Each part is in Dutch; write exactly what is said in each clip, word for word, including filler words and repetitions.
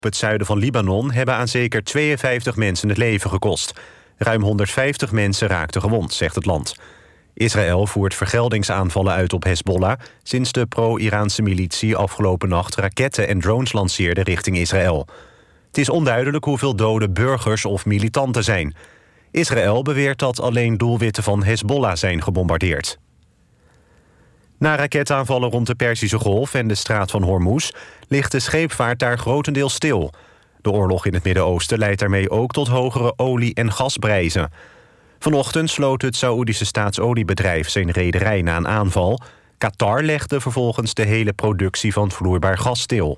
het zuiden van Libanon hebben aan zeker tweeënvijftig mensen het leven gekost. Ruim honderdvijftig mensen raakten gewond, zegt het land. Israël voert vergeldingsaanvallen uit op Hezbollah sinds de pro-Iraanse militie afgelopen nacht raketten en drones lanceerde richting Israël. Het is onduidelijk hoeveel doden burgers of militanten zijn. Israël beweert dat alleen doelwitten van Hezbollah zijn gebombardeerd. Na raketaanvallen rond de Perzische Golf en de straat van Hormuz ligt de scheepvaart daar grotendeels stil. De oorlog in het Midden-Oosten leidt daarmee ook tot hogere olie- en gasprijzen. Vanochtend sloot het Saoedische staatsoliebedrijf zijn rederij na een aanval. Qatar legde vervolgens de hele productie van vloeibaar gas stil.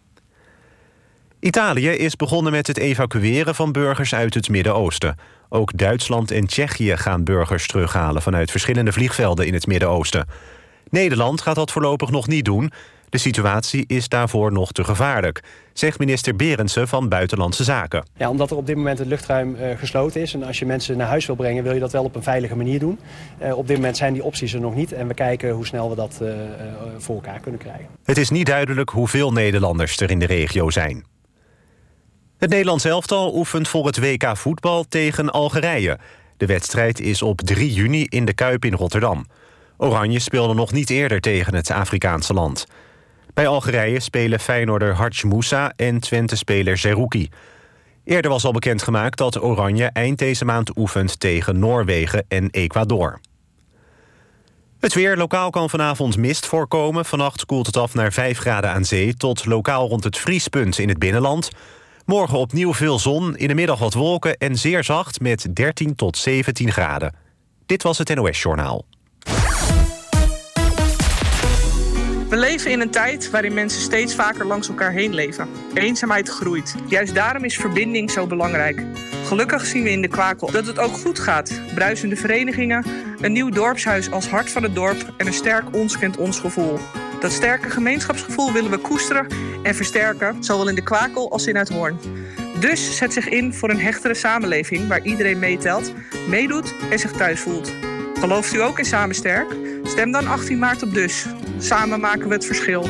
Italië is begonnen met het evacueren van burgers uit het Midden-Oosten. Ook Duitsland en Tsjechië gaan burgers terughalen vanuit verschillende vliegvelden in het Midden-Oosten. Nederland gaat dat voorlopig nog niet doen. De situatie is daarvoor nog te gevaarlijk, zegt minister Berendsen van Buitenlandse Zaken. Ja, omdat er op dit moment het luchtruim uh, gesloten is. En als je mensen naar huis wil brengen, wil je dat wel op een veilige manier doen. Uh, op dit moment zijn die opties er nog niet. En we kijken hoe snel we dat uh, uh, voor elkaar kunnen krijgen. Het is niet duidelijk hoeveel Nederlanders er in de regio zijn. Het Nederlands elftal oefent voor het W K voetbal tegen Algerije. De wedstrijd is op drie juni in de Kuip in Rotterdam. Oranje speelde nog niet eerder tegen het Afrikaanse land. Bij Algerije spelen Feyenoorder Hadj Moussa en Twente-speler Zerouki. Eerder was al bekendgemaakt dat Oranje eind deze maand oefent tegen Noorwegen en Ecuador. Het weer. Lokaal kan vanavond mist voorkomen. Vannacht koelt het af naar vijf graden aan zee tot lokaal rond het vriespunt in het binnenland. Morgen opnieuw veel zon, in de middag wat wolken en zeer zacht met dertien tot zeventien graden. Dit was het N O S-journaal. We leven in een tijd waarin mensen steeds vaker langs elkaar heen leven. Eenzaamheid groeit. Juist daarom is verbinding zo belangrijk. Gelukkig zien we in de Kwakel dat het ook goed gaat. Bruisende verenigingen, een nieuw dorpshuis als hart van het dorp en een sterk ons kent ons gevoel. Dat sterke gemeenschapsgevoel willen we koesteren en versterken, zowel in de Kwakel als in Uithoorn. Dus zet zich in voor een hechtere samenleving waar iedereen meetelt, meedoet en zich thuis voelt. Gelooft u ook in Samen Sterk? Stem dan achttien maart op Dus. Samen maken we het verschil.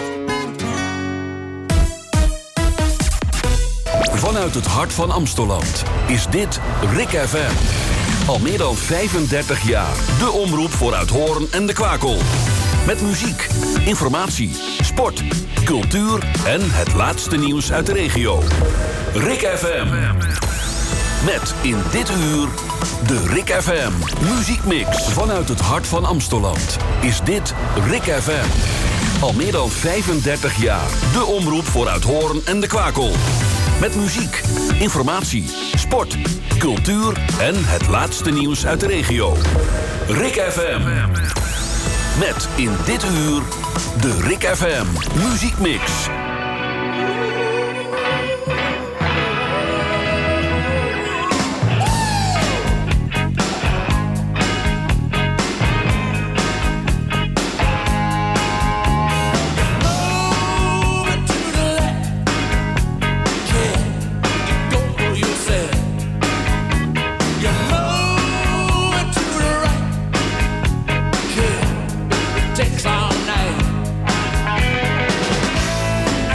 Vanuit het hart van Amsteland is dit Rik F M. Al meer dan vijfendertig jaar. De omroep voor Uithoorn en de Kwakel. Met muziek, informatie, sport, cultuur en het laatste nieuws uit de regio. Rik F M. Met in dit uur de Rik F M muziekmix. Vanuit het hart van Amsteland is dit Rik F M. Al meer dan vijfendertig jaar. De omroep voor Uithoorn en de Kwakel. Met muziek, informatie, sport, cultuur en het laatste nieuws uit de regio. Rik F M. Met in dit uur de Rik F M muziekmix. Takes all night.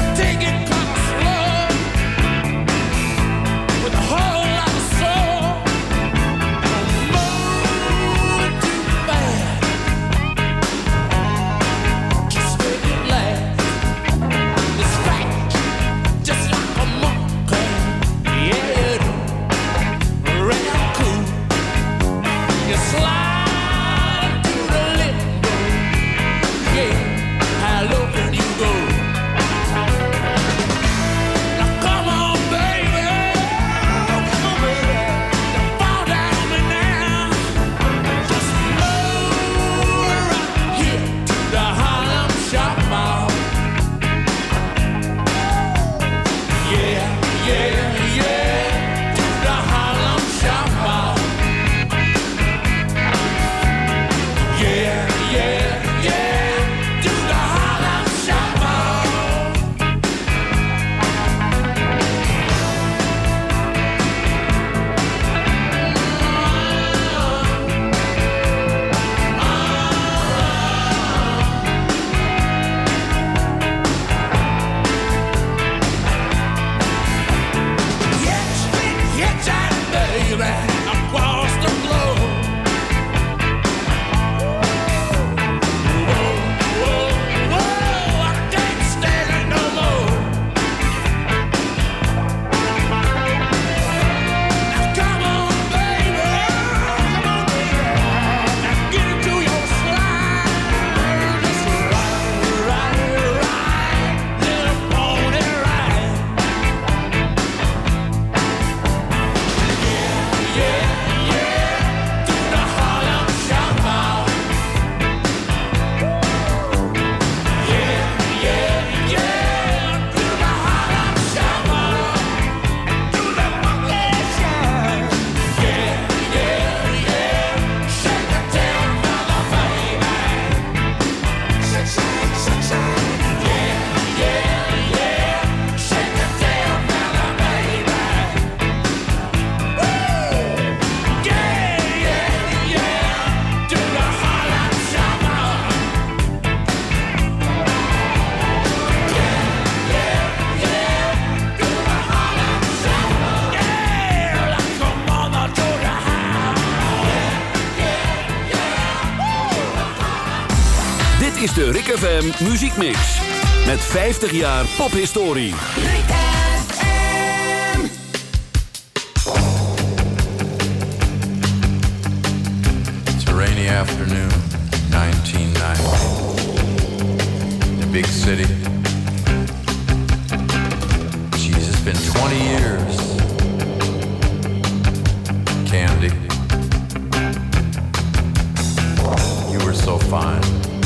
is de Rick F M Muziekmix. Met vijftig jaar pophistorie. Rick F M. It's a rainy afternoon, nineteen ninety. The big city. Jeez, it's been twenty years. Candy, you were so fine.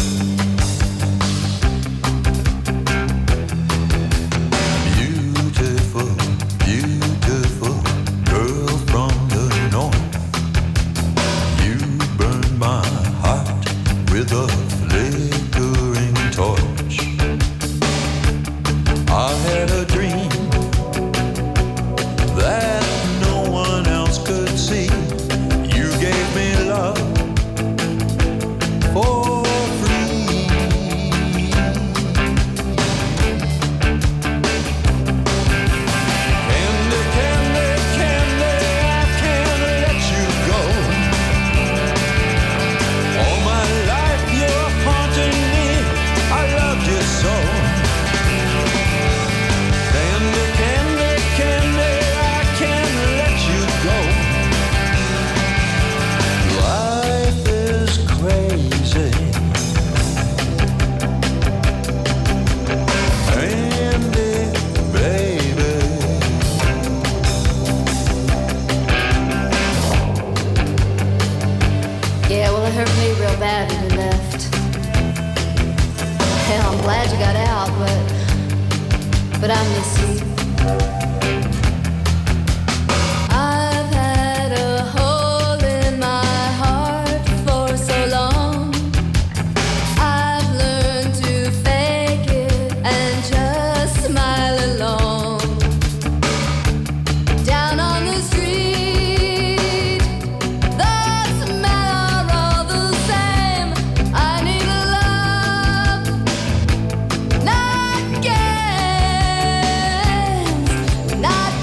Beautiful, beautiful girl from the north. You burned my heart with a flickering torch. I had a dream that no one else could see. You gave me love for free. Candy, candy, candy, I can't let you go. All my life you're haunting me, I loved you so. Candy, candy, candy, I can't let you go. Life is crazy. Candy, baby. Yeah, well, it hurt me real bad when you left. Hell, I'm glad you got out, but but I miss you. I've had a hole in my heart for so long. I've learned to fake it and just smile along. Down on the street, the smell are all the same. I need a love, not games, not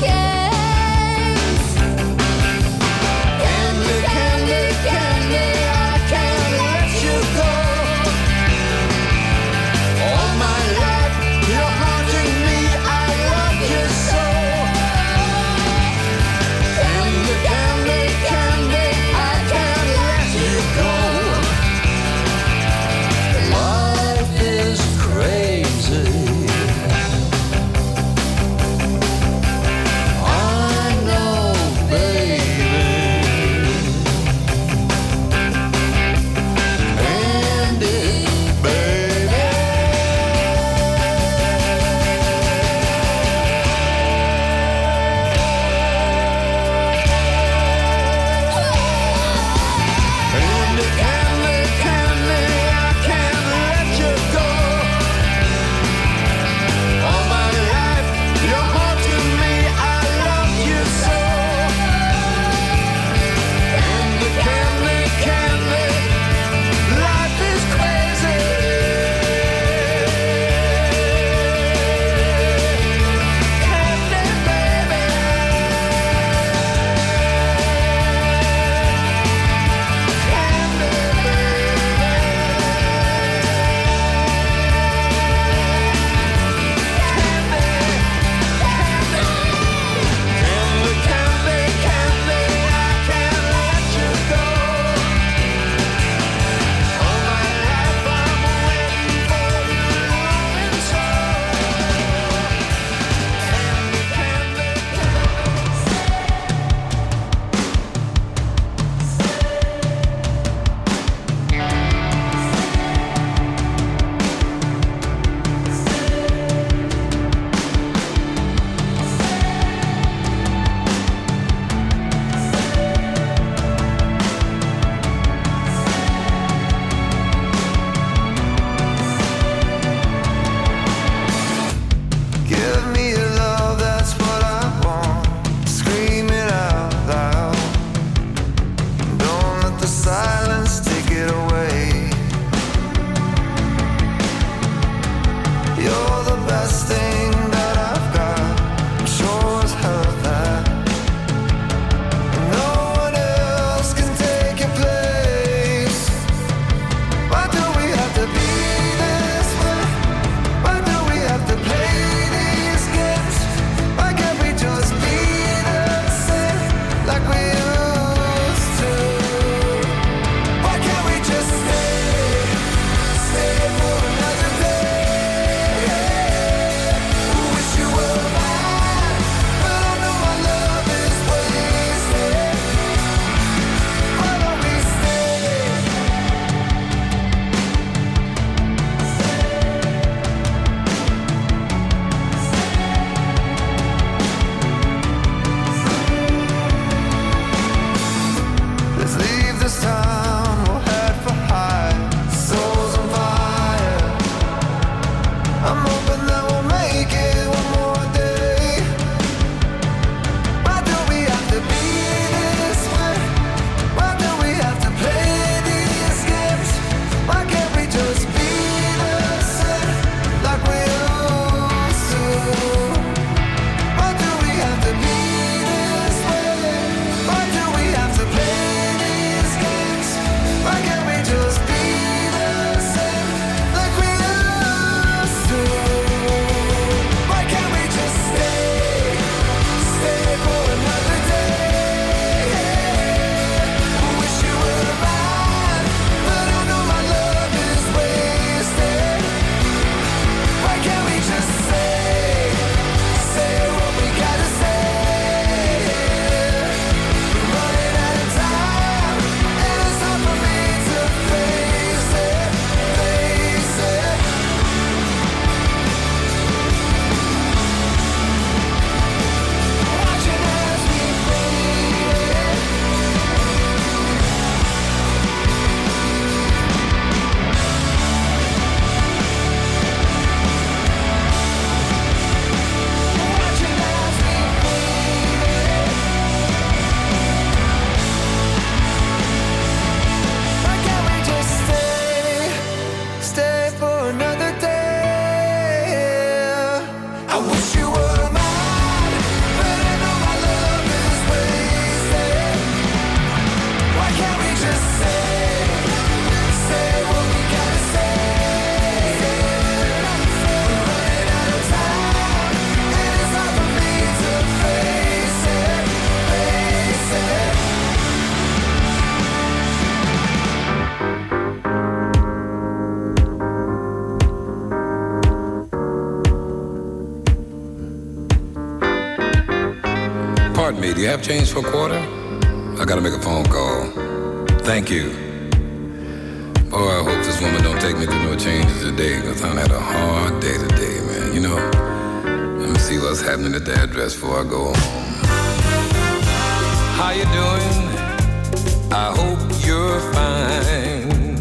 pardon me, do you have change for a quarter? I gotta make a phone call. Thank you. Oh, I hope this woman don't take me through no changes today, because I had a hard day today, man. You know, let me see what's happening at the address before I go home. How you doing? I hope you're fine.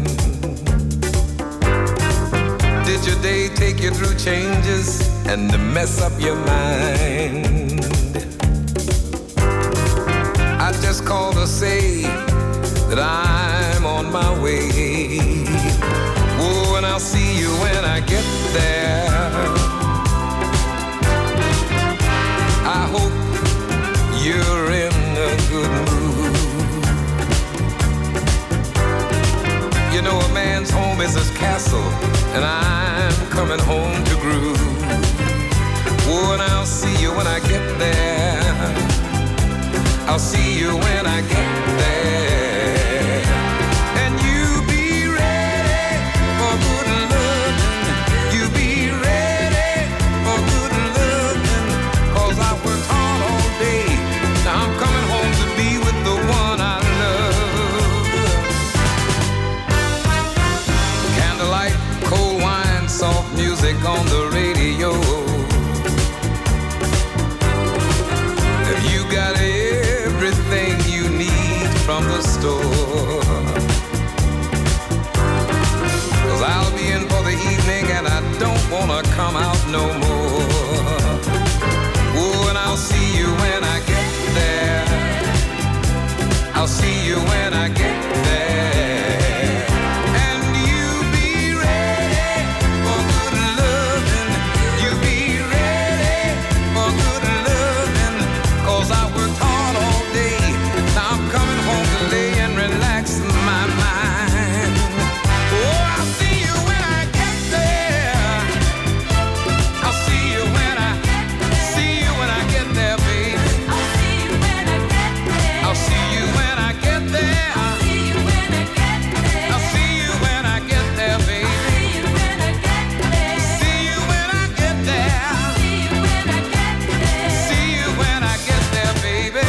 Did your day take you through changes and to mess up your mind? I just called to say that I'm on my way. Oh, and I'll see you when I get there. I hope you're in a good mood. You know, a man's home is his castle, and I'm coming home to groove. Oh, and I'll see you when I get there. I'll see you when I get there. And you be ready for good loving. You be ready for good loving. Cause I worked hard all day. Now I'm coming home to be with the one I love. Candlelight, cold wine, soft music on the radio. Have you got everything you need from the store? Cause I'll be in for the evening and I don't wanna come out no more. Oh, and I'll see you when I get there. I'll see you when I get there. And you be ready for good loving. You be ready for good loving. Cause I worked hard all day. Now I'm coming home to lay and relax my mind. Oh, I'll see you when I get there. I'll see you when I see you when I get there, baby. I'll see you when I get there. I'll see you when I get there. I'll see you when I get there. I'll see you when I get there, baby. See you when I get there. See you when I get there. See you when I get there. See you when I get there, baby.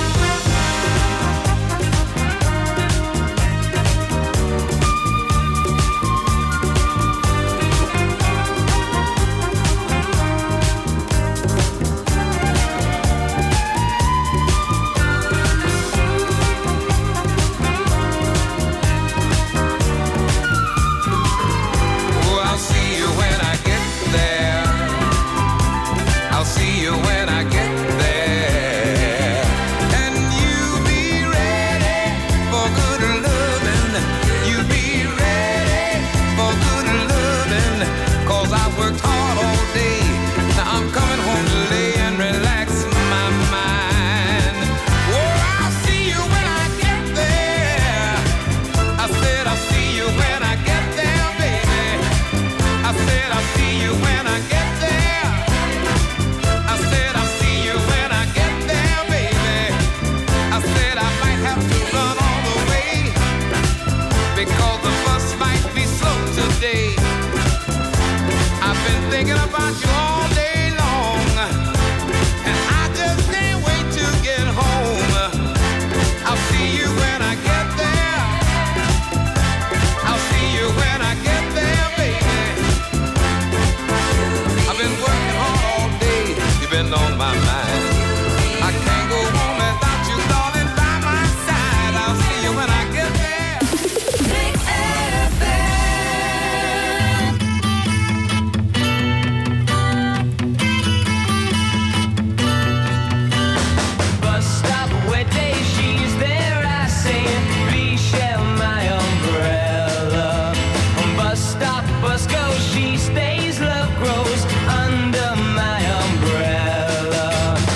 Oh, I'll see you when I get there. I'll see you when I get there. And you be ready for good loving. You be ready for good loving. Cause I worked hard all day. Now I'm coming home to lay and relax my mind. Oh, I'll see you when I get there. I said I'll see you when I get there, baby. I said I'll see you when I get there. I said I'll see you when I get there, baby. I said I might have to run all the way because the bus might be slow today. I've been thinking about you all day long, and I just can't wait to get home. I'll see you when I get there. I'll see you when I get there, baby. I've been working hard all day. You've been on my mind. I can't go home without you, darling, by my side. I'll see you when I get there. Mix F M. Bus stop, wet day, she's there. I say, please share my umbrella. Bus stop, bus goes, she stays. Love grows under my umbrella.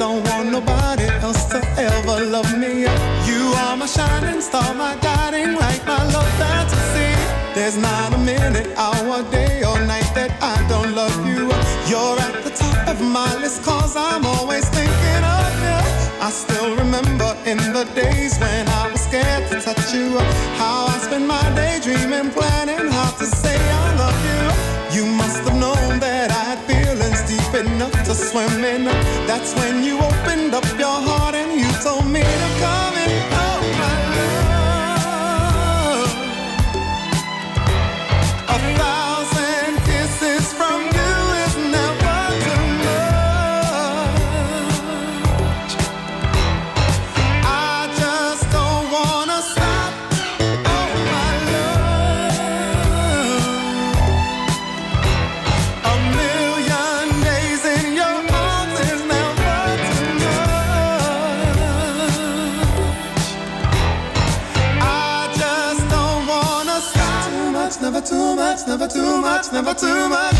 don't want nobody else to ever love me. You are my shining star, my guiding light, my love fantasy. There's not a minute, hour, day or night that I don't love you. You're at the top of my list, cause I'm always thinking of you. I still remember in the days when I was scared to touch you, how I spent my day dreaming, planning how to say I love you. You must have known that I had feelings deep enough to swim in. That's when you opened up your heart and you told me to come in. Oh my love, a thousand kisses from you is never too much. I just don't wanna stop. Oh my love, a million days in your arms is never too much. I just don't wanna stop. Too much, never too much, never too much, never too much.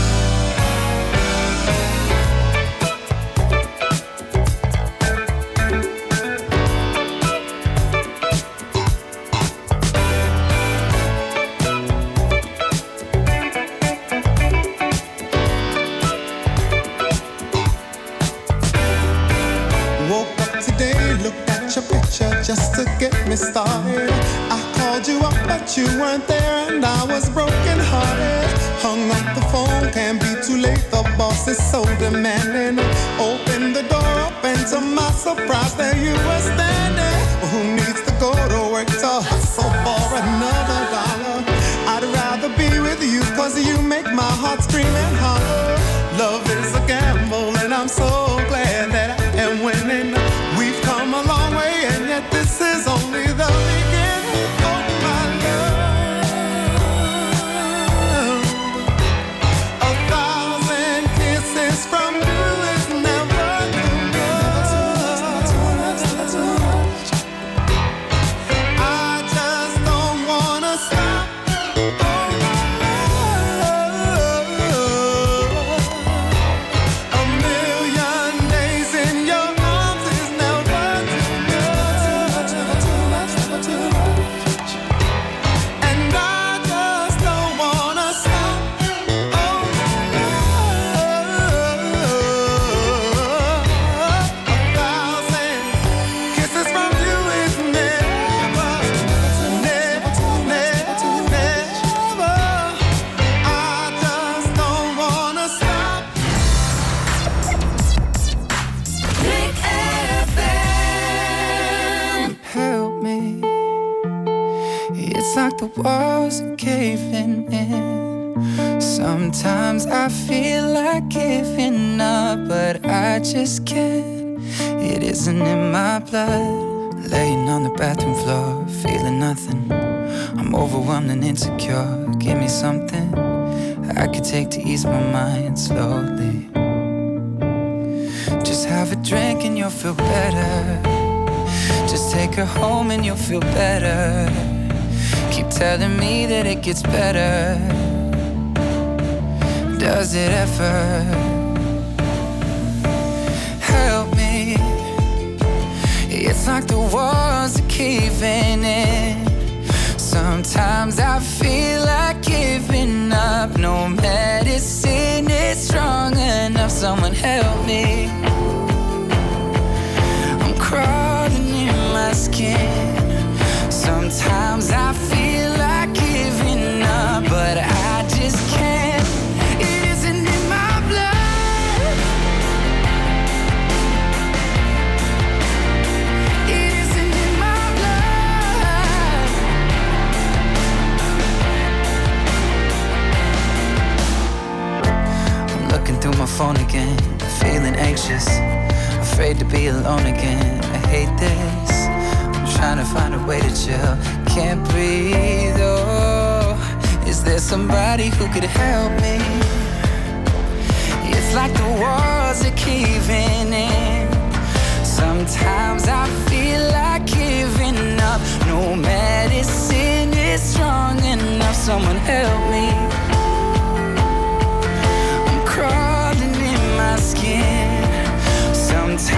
Woke up today, looked at your picture just to get me started. I called you up, but you weren't there, and I was broken hearted. Hung up the phone, can't be too late, the boss is so demanding. Opened the door up, and to my surprise, there you were standing. Well, who needs to go to work to hustle for another dollar? I'd rather be with you, cause you make my heart scream and holler. Love is a gamble, and I'm so glad that I am winning. We've come a long way, and yet this is only the beginning. Oh my love, a thousand kisses from you is never too much. I just don't wanna stop. Oh my love, a million days in your arms is never too much. And I just don't wanna stop. Oh my love, a thousand kisses from you is never, never, never, never. I just don't wanna stop. Rick F M. Help me. It's like the walls are caving in. Sometimes I feel like giving up, but I just can't. It isn't in my blood. Laying on the bathroom floor, feeling nothing. I'm overwhelmed and insecure. Give me something I could take to ease my mind slowly. Just have a drink and you'll feel better. Just take her home and you'll feel better. Keep telling me that it gets better. Does it ever? Help me. It's like the walls are caving in. Sometimes I feel like giving up. No medicine is strong enough. Someone help me. I'm crawling in my skin. Sometimes I feel like giving up, but I just can't. It isn't in my blood. It isn't in my blood. I'm looking through my phone again, feeling anxious, afraid to be alone again. I hate this. I'm trying to find a way to chill. Can't breathe, oh. Is there somebody who could help me? It's like the walls are caving in. Sometimes I feel like giving up. No medicine is strong enough. Someone help me. I'm crawling in my skin. Sometimes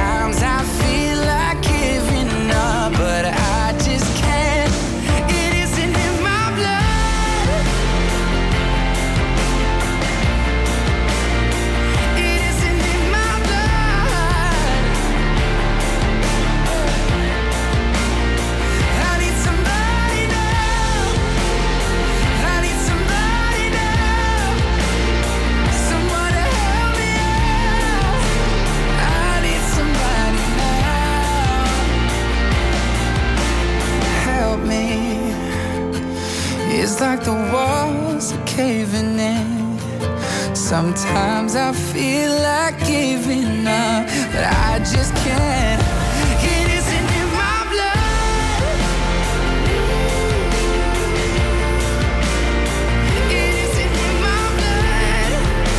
walls are caving in. Sometimes I feel like giving up, but I just can't. It isn't in my blood. It isn't in my blood.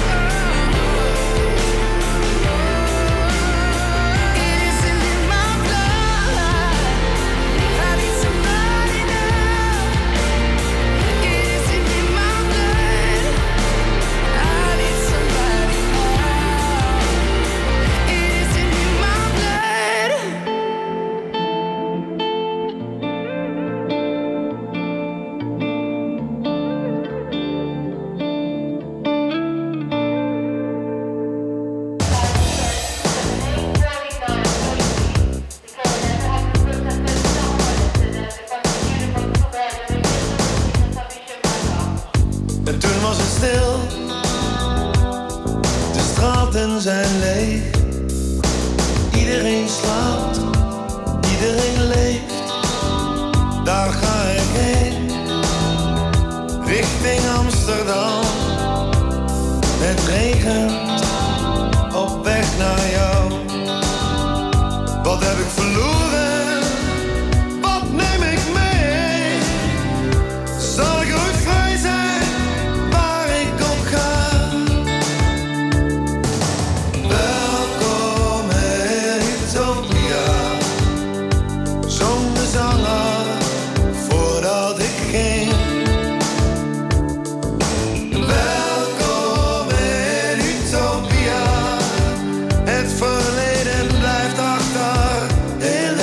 It isn't in my blood. I need somebody now. It isn't in my blood. I need somebody now. It isn't in my blood. En toen was het stil, de straten zijn leeg. Iedereen slaapt, iedereen leeft. Daar ga ik heen, richting Amsterdam. Het regent, op weg naar jou. Wat heb ik verloren? Wat neem ik mee? Zal ik ooit vrij zijn, waar ik ook ga? Welkom in Utopia, zong de zanger voordat ik ging. Welkom in Utopia, het verleden blijft achter in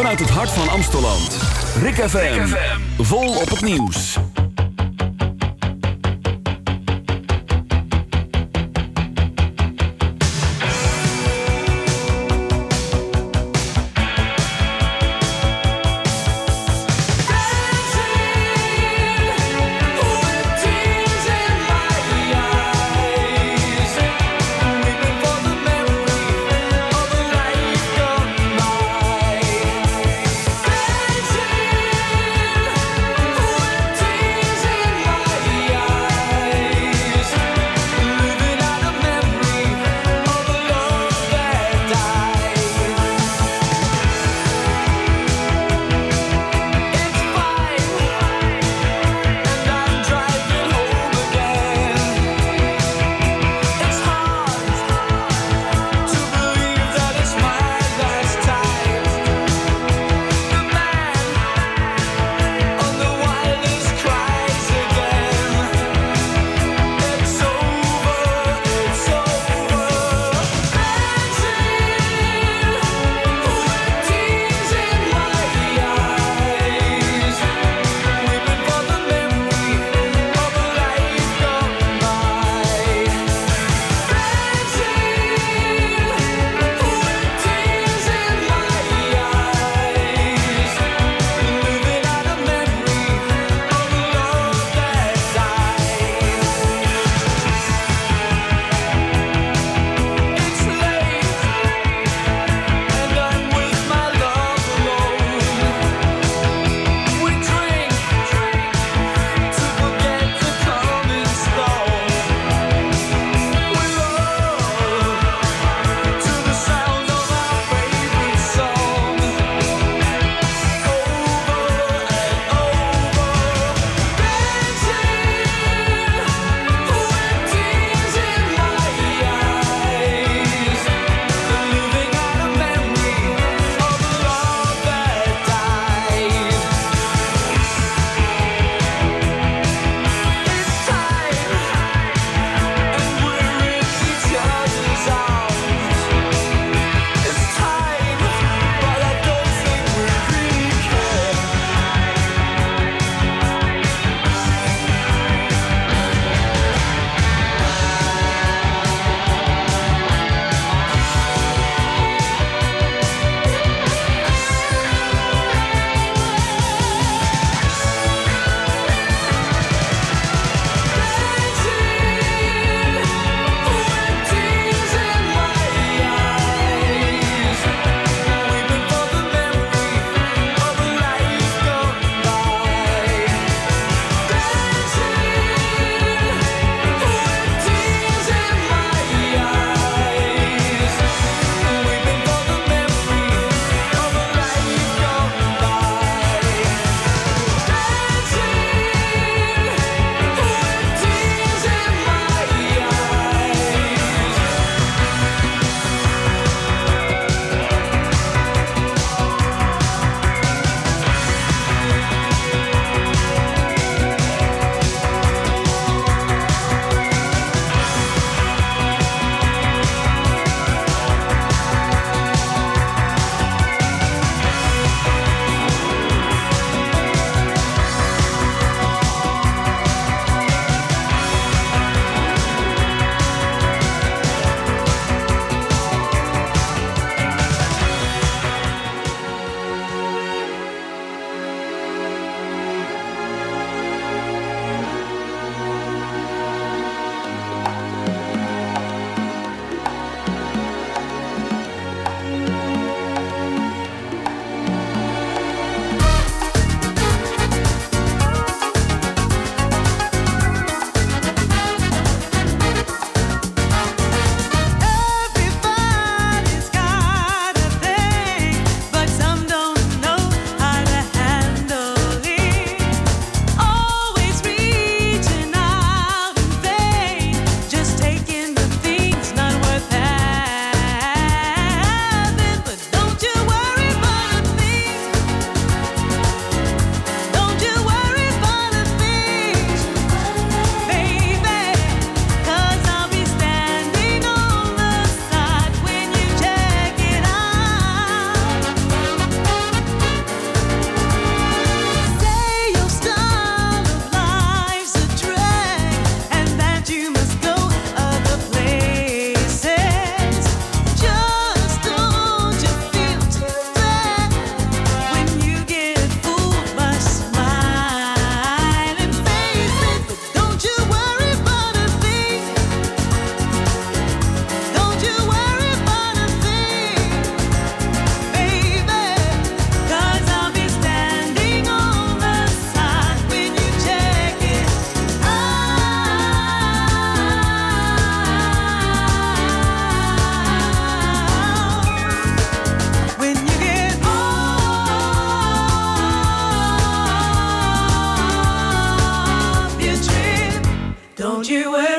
Vanuit het hart van Amsteland. Rick F M. Vol op het nieuws. Dancing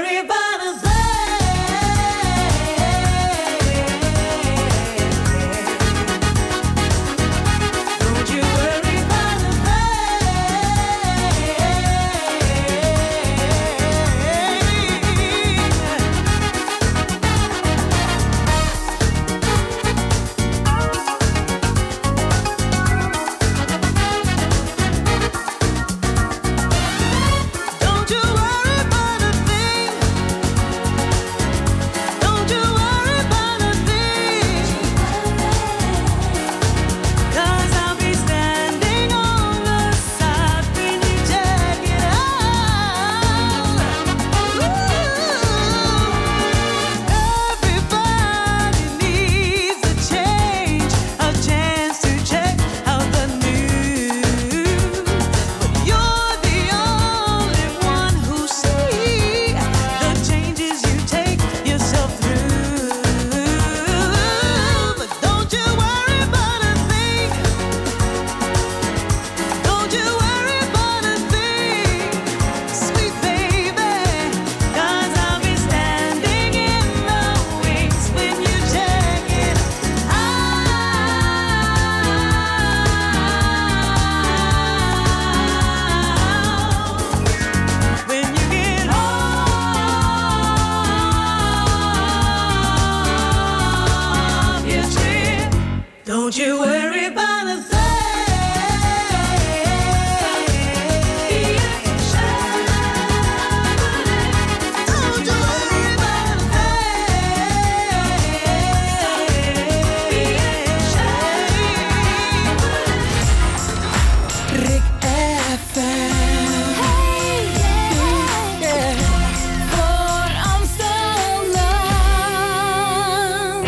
worry about a thing. Don't you worry about a Don't you worry about a thing. Don't you worry about a thing. 'Cause I'll be standing on the side when you check it out. Everybody needs a change, a chance to check out the news. But you're the only one who see the changes you take yourself through. But don't you worry about a thing. Don't you worry about a thing, sweet baby. 'Cause I'll be standing in the wings when you check it out. When you get off your trip, don't you worry about a thing. Don't you worry about a thing. Rick F M. Voor Amsterdam.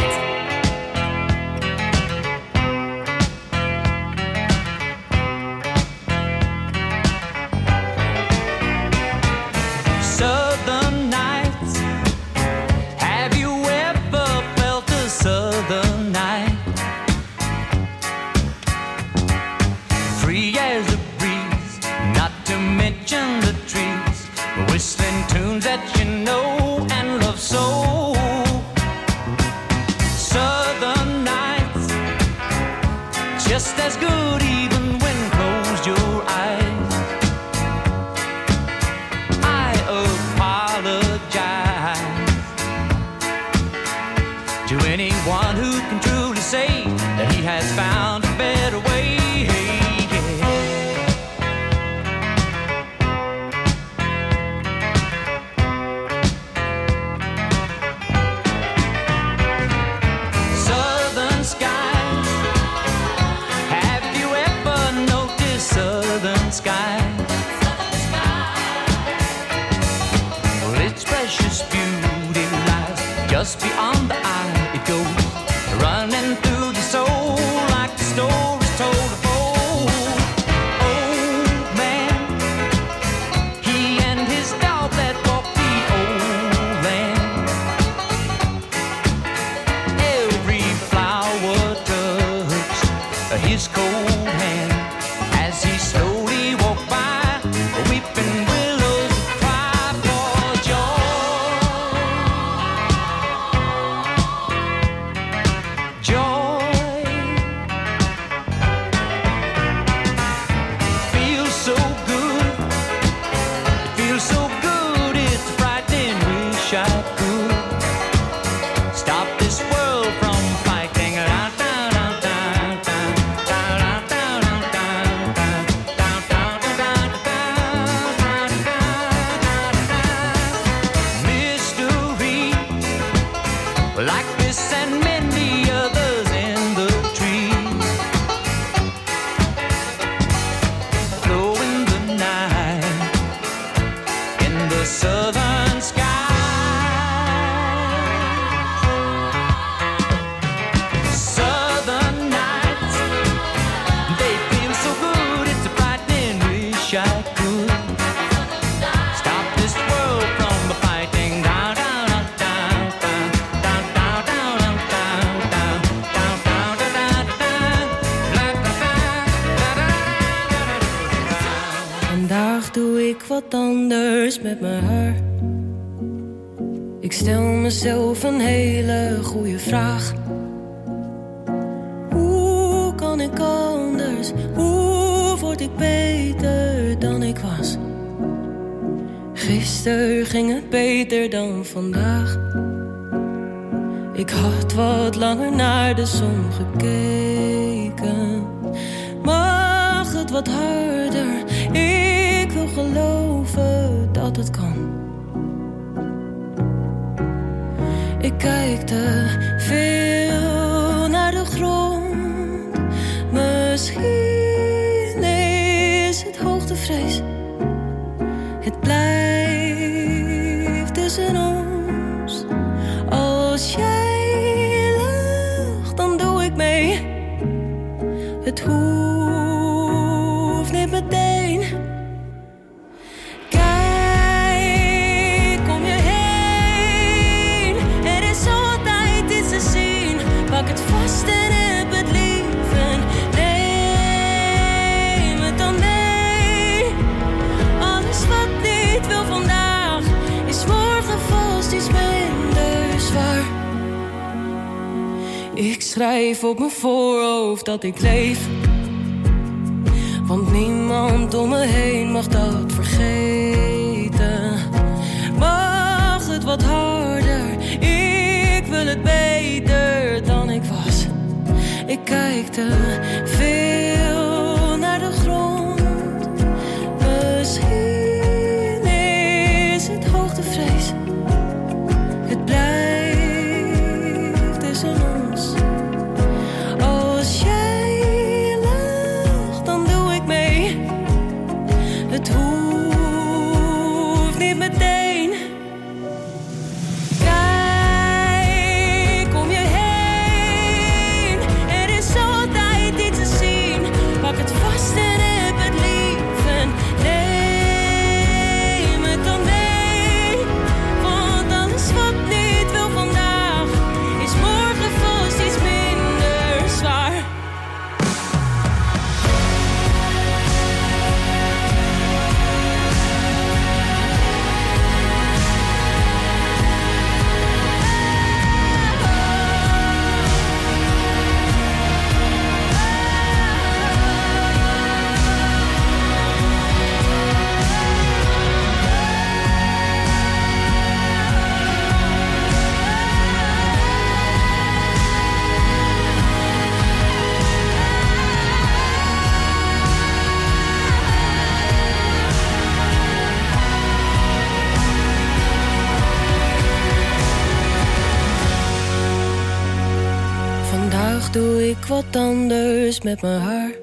Southern nights. Have you ever felt a southern night? Free as a breeze, not to mention the trees, whistling tunes that you know and love so. Southern nights, just as good even when closed your eyes. I apologize to anyone who can truly say that he has found a better way. Southern skies. Have you ever noticed southern skies? Well, its precious beauty lies just beyond the eye. It goes running through the soul like the stories told of old. Old man, he and his dog that walked the old land. Every flower touched his cold hand as he slowly walked by. Weeping willows cry for joy. Joy feels so good. It feels so good. It's frightening. Wish I could stop this world from fighting. Mystery like this and many others in the trees, flow in the night in the southern sky. Southern nights, they feel so good. It's a frightening. Wish I could stop this world from fighting. Down, down, down, down, down, down, down, down, down, down, down, down, down, down. Vandaag doe ik wat anders met mijn haar. Ik stel mezelf een hele goede vraag. Hoe kan ik anders? Hoe word ik beter dan ik was? Gisteren ging het beter dan vandaag. Ik had wat langer naar de zon gekeken. Mag het wat harder? Ik wil geloven dat het kan. Ik kijk te veel naar de grond. Misschien is het hoogtevrees. Het blijft tussen ons. Als jij lacht, dan doe ik mee. Het hoeft niet meteen. Kijk om je heen. Er is altijd iets te zien. Pak het vast en heb het lief. En neem het dan mee. Alles wat niet wil vandaag is morgen vast iets minder zwaar. Ik schrijf op mijn voorhoofd dat ik leef. Want niemand om me heen mag dat vergeten. Mag het wat harder? Ik wil het beter dan ik was. Ik kijk te veel naar de grond. Misschien is het hoogtevrees. Het blijft tussen ons. Als jij lacht, dan doe ik mee. Het hoeft niet meteen. Kijk om je heen. Er is altijd iets te zien. Pak het vast en heb het lief. En neem het dan mee. Want alles wat niet wil vandaag is morgen vast iets minder zwaar. Vandaag doe ik wat anders met mijn haar.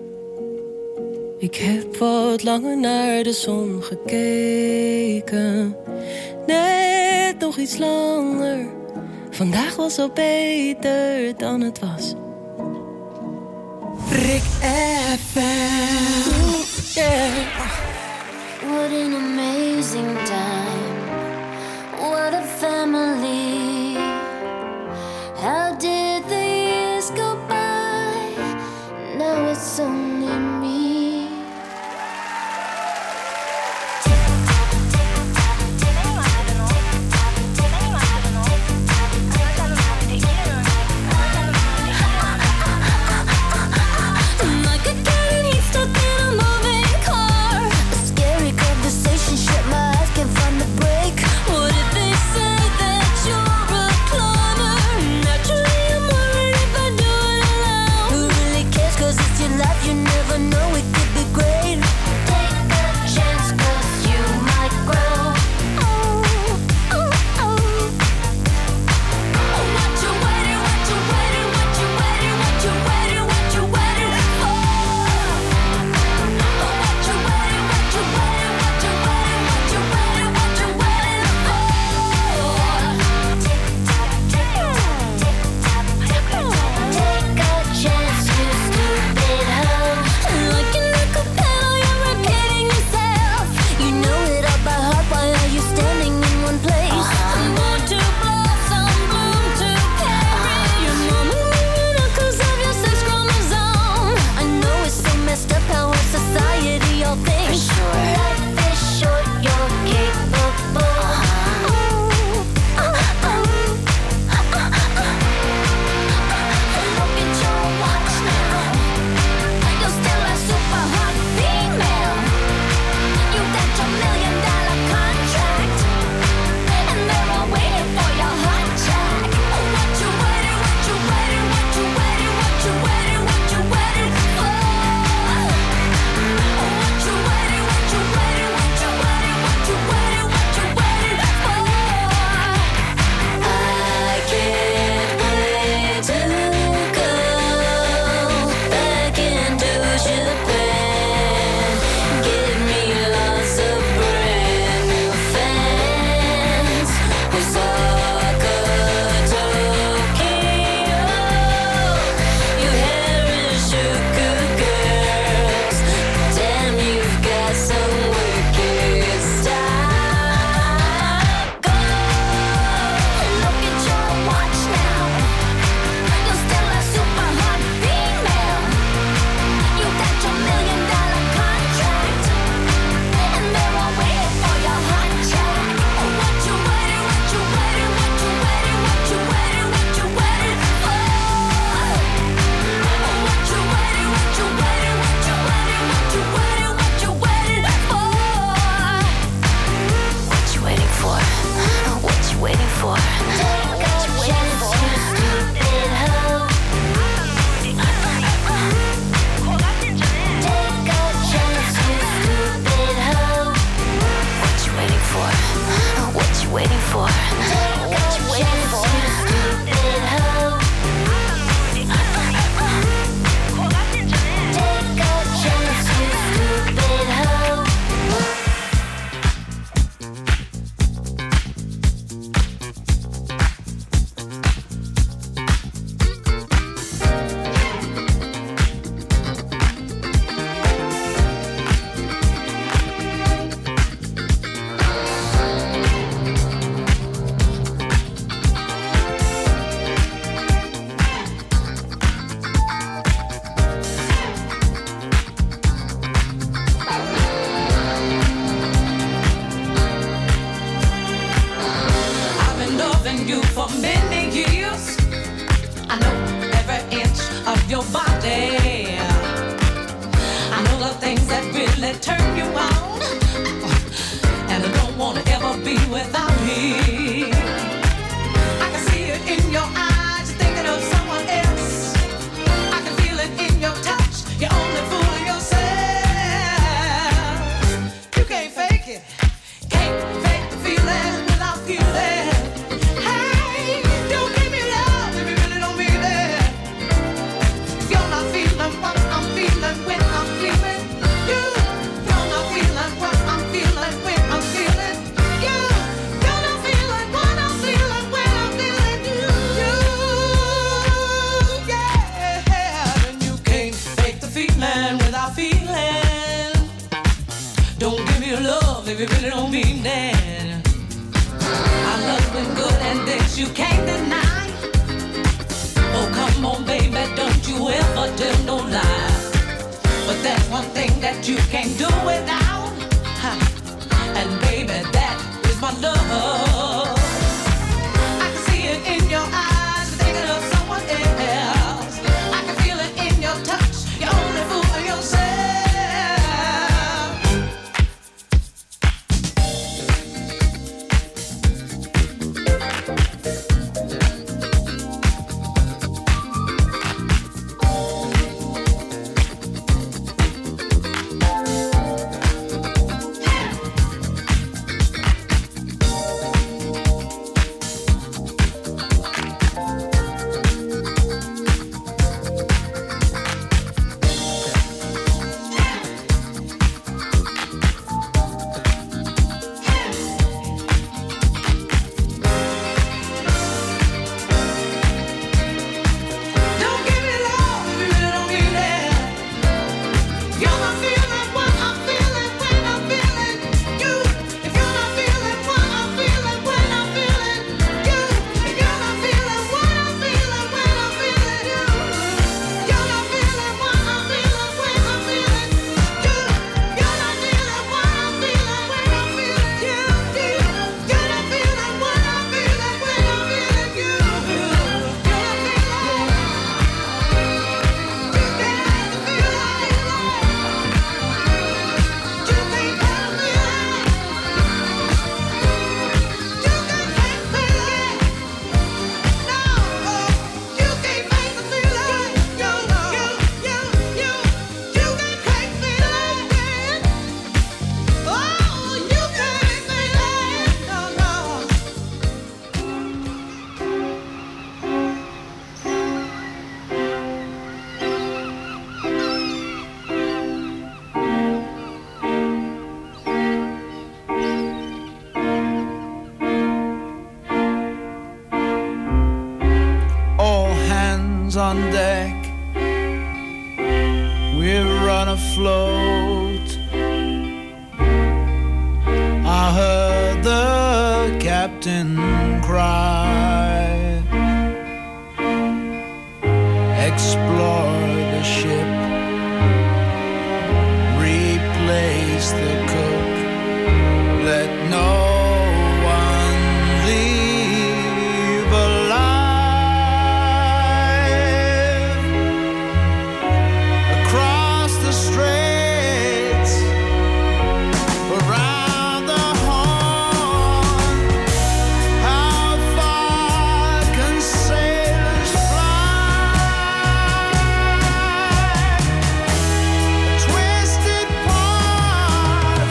Ik heb wat langer naar de zon gekeken. Net nog iets langer. Vandaag was al beter dan het was. Rick F M. Yeah. What an amazing time. What a family. How did the years go by? Now it's only me. Like a cannon stuck in a moving car. A scary conversation, shut my eyes, can't find the break. What if they said for? What you waiting for? Stupid hoe. Take a chance, you stupid hoe. I've been loving you for many years. I know every inch of your body. I know the things that really turn you on, and I don't wanna ever be without me. I can see it in your eyes, you're thinking of someone else. I can feel it in your touch, you're only fooling yourself. You can't fake it, can't fake the feeling without feeling. Hey, don't give me love if you really don't mean it. If you're not feeling what I'm feeling when I'm feeling you, you're not feeling what I'm feeling when I'm feeling you. You're not feeling what I'm feeling when I'm feeling you. You, yeah, and you can't fake the feeling without feeling. Don't give me love if you really don't mean that. Our love's been good and this you can't deny. Oh, come on, baby, don't you ever tell no lie. But there's one thing that you can't do without, huh? And baby, that is my love. I can see it in your eyes, you're thinking of someone else. I can feel it in your touch, you're only fooling yourself. Don't give me love if you really don't mean that. You're not feeling what I'm feeling when I'm feeling you. If you're not feeling what I'm feeling when I'm feeling you. If you're not feeling what I'm feeling when I'm feeling you. You're not feeling what I'm feeling when I'm feeling you. You're not feeling what I'm feeling when I'm feeling you. You're not feeling what I'm feeling when I'm feeling you. You're not feeling. All hands on deck, we're run afloat. I heard the captain cry. Explore the ship, replace the cook, let no one leave alive. Across the straits, around the horn, how far can sailors fly? A twisted part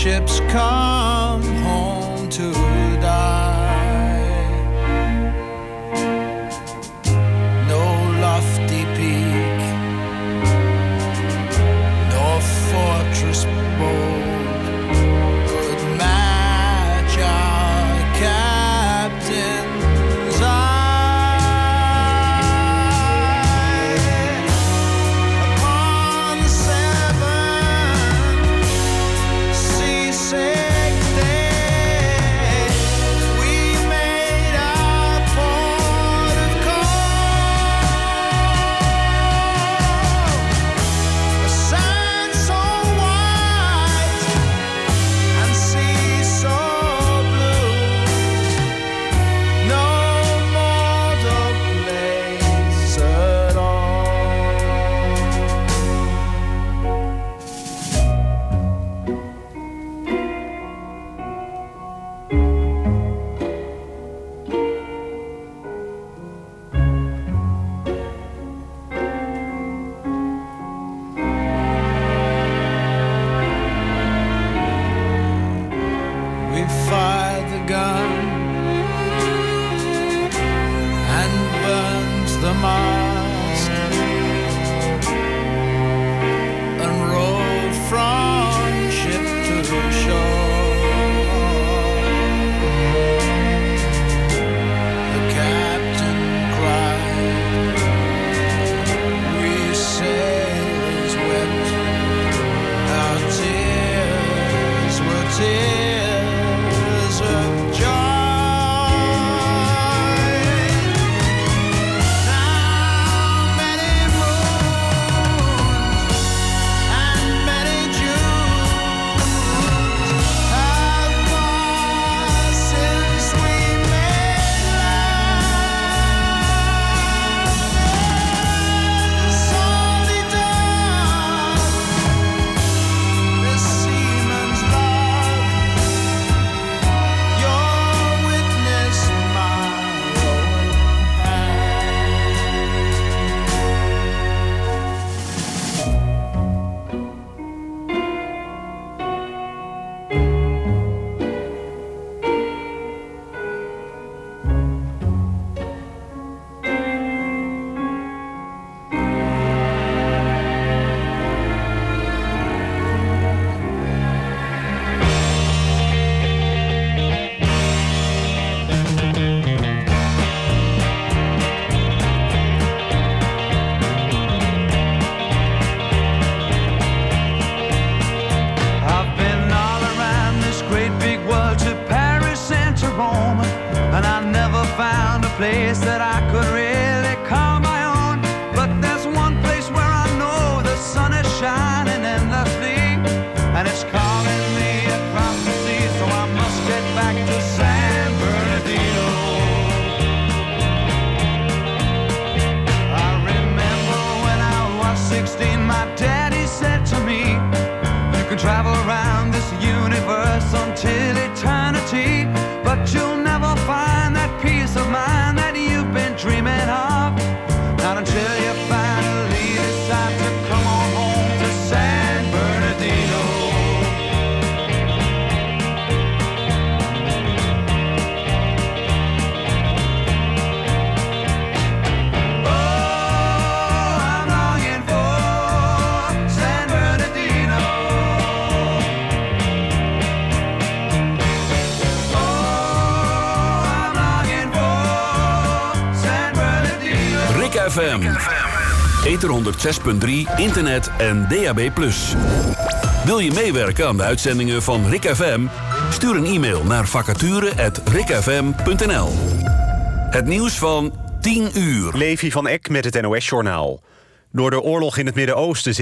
ships come home to die. No lofty peak, no fortress bold could match our captain's eye. Upon the seven seasick days, we made our port of call. A sand so white and sea so blue, no mortal place at all. We fired the gun and burned the mast and rowed from ship to shore. The captain cried, we sailors wept, our tears were tears of joy. Now many moons and many Junes have passed since we made love. It's only done this seaman's love. Your witness, my own I've been all around this great big world, to Paris and to Rome, and I never found a place that I could really call my own. But there's one place where I know the sun is shining endlessly, and it's calling me across the sea, so I must get back to San Bernardino. I remember when I was sixteen, my daddy said to me, you can travel around this universe until eternity, but you'll never find that peace of mind that you've been dreaming of. Not until you finally decide to come on home to San Bernardino. Oh, I'm longing for San Bernardino. Oh, I'm longing for San Bernardino. Rick F M. Ether honderdzes punt drie, internet en D A B plus. Wil je meewerken aan de uitzendingen van Rick F M? Stuur een e-mail naar vacature at rickfm punt n l. Het nieuws van tien uur. Levi van Eck met het N O S-journaal. Door de oorlog in het Midden-Oosten